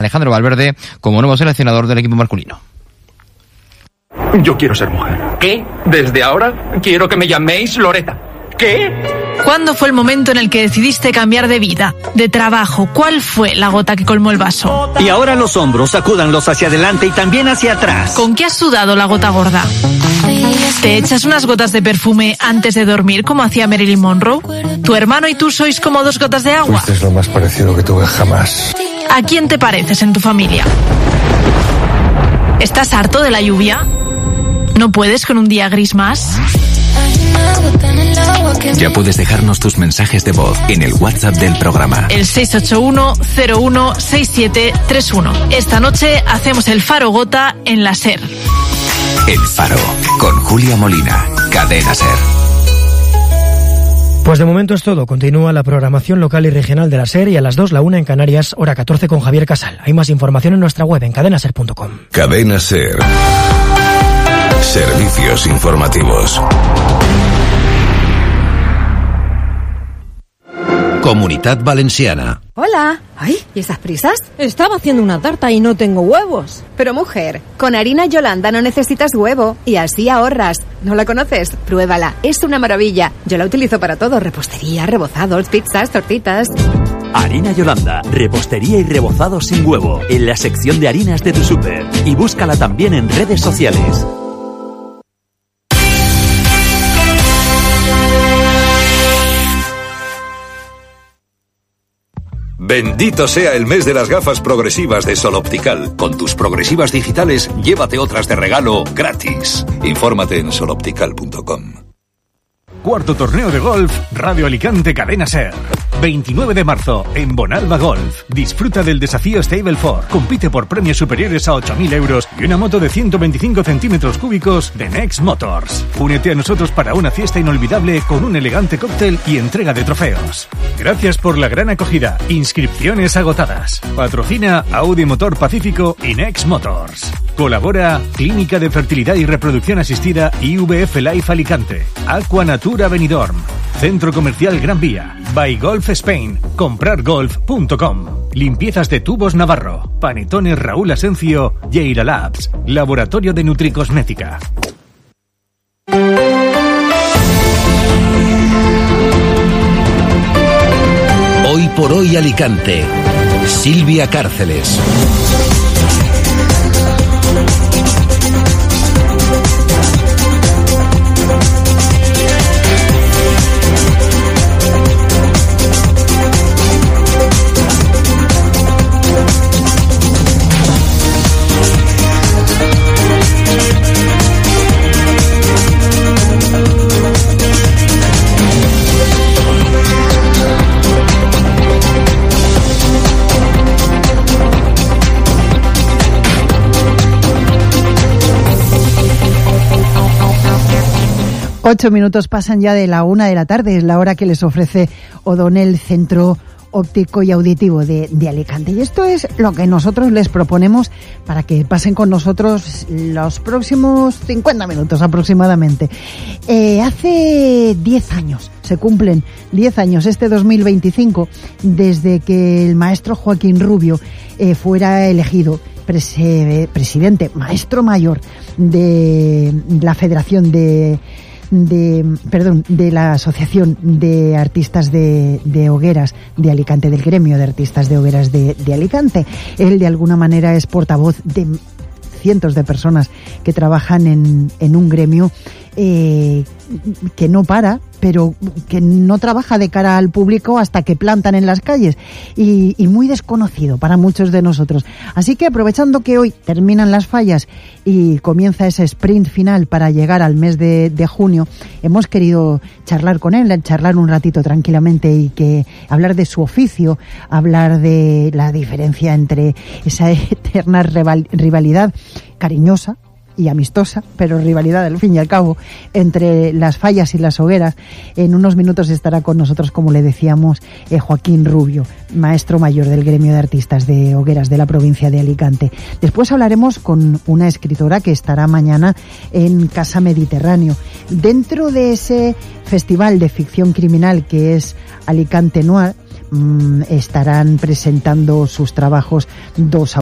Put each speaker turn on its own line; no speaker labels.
Alejandro Valverde como nuevo seleccionador del equipo masculino.
Yo quiero ser mujer.
¿Qué? ¿Desde ahora? Quiero que me llaméis Loreta. ¿Qué?
¿Cuándo fue el momento en el que decidiste cambiar de vida, de trabajo? ¿Cuál fue la gota que colmó el vaso?
Y ahora los hombros, sacúdanlos hacia adelante y también hacia atrás.
¿Con qué has sudado la gota gorda? ¿Te echas unas gotas de perfume antes de dormir como hacía Marilyn Monroe? ¿Tu hermano y tú sois como dos gotas de agua?
Fuiste lo más parecido que tuve jamás.
¿A quién te pareces en tu familia? ¿Estás harto de la lluvia? ¿No puedes con un día gris más?
Ya puedes dejarnos tus mensajes de voz en el WhatsApp del programa.
El 681-016731. Esta noche hacemos el Faro Gota en la SER.
El Faro, con Julia Molina, Cadena SER.
Pues de momento es todo. Continúa la programación local y regional de la SER y a las 2, la 1 en Canarias, hora 14 con Javier Casal. Hay más información en nuestra web en cadenaser.com.
Cadena SER. Servicios informativos. Comunitat Valenciana.
Hola. Ay, ¿y esas prisas? Estaba haciendo una tarta y no tengo huevos. Pero mujer, con harina Yolanda no necesitas huevo y así ahorras. ¿No la conoces? Pruébala, es una maravilla. Yo la utilizo para todo, repostería, rebozados, pizzas, tortitas.
Harina Yolanda, repostería y rebozado sin huevo, en la sección de harinas de tu súper. Y búscala también en redes sociales.
Bendito sea el mes de las gafas progresivas de Sol Optical. Con tus progresivas digitales, llévate otras de regalo gratis. Infórmate en soloptical.com.
Cuarto torneo de golf, Radio Alicante Cadena SER. 29 de marzo, en Bonalba Golf. Disfruta del desafío Stable 4. Compite por premios superiores a 8.000 euros y una moto de 125 centímetros cúbicos de Next Motors. Únete a nosotros para una fiesta inolvidable con un elegante cóctel y entrega de trofeos. Gracias por la gran acogida. Inscripciones agotadas. Patrocina Audi Motor Pacífico y Next Motors. Colabora Clínica de Fertilidad y Reproducción Asistida IVF Life Alicante. Aqua Natura Benidorm. Centro Comercial Gran Vía. By Golf Spain. Comprargolf.com. Limpiezas de Tubos Navarro. Panetones Raúl Asencio. Yeira Labs. Laboratorio de Nutricosmética.
Hoy por hoy Alicante. Silvia Cárceles.
Ocho minutos pasan ya de la 1 de la tarde, es la hora que les ofrece O'Donnell, Centro Óptico y Auditivo de Alicante. Y esto es lo que nosotros les proponemos para que pasen con nosotros los próximos 50 minutos aproximadamente. Hace 10 años, se cumplen 10 años este 2025, desde que el maestro Joaquín Rubio fuera elegido presidente, maestro mayor de la Federación de la Asociación de Artistas de Hogueras de Alicante, del gremio de artistas de hogueras de Alicante. Él de alguna manera es portavoz de cientos de personas que trabajan en un gremio que no para, pero que no trabaja de cara al público hasta que plantan en las calles y muy desconocido para muchos de nosotros. Así que aprovechando que hoy terminan las fallas y comienza ese sprint final para llegar al mes de junio, hemos querido charlar con él, charlar un ratito tranquilamente y que hablar de su oficio, hablar de la diferencia entre esa eterna rivalidad cariñosa y amistosa, pero rivalidad al fin y al cabo, entre las fallas y las hogueras. En unos minutos estará con nosotros, como le decíamos, Joaquín Rubio, maestro mayor del gremio de artistas de hogueras de la provincia de Alicante. Después hablaremos con una escritora que estará mañana en Casa Mediterráneo, dentro de ese festival de ficción criminal que es Alicante Noir. Estarán presentando sus trabajos dos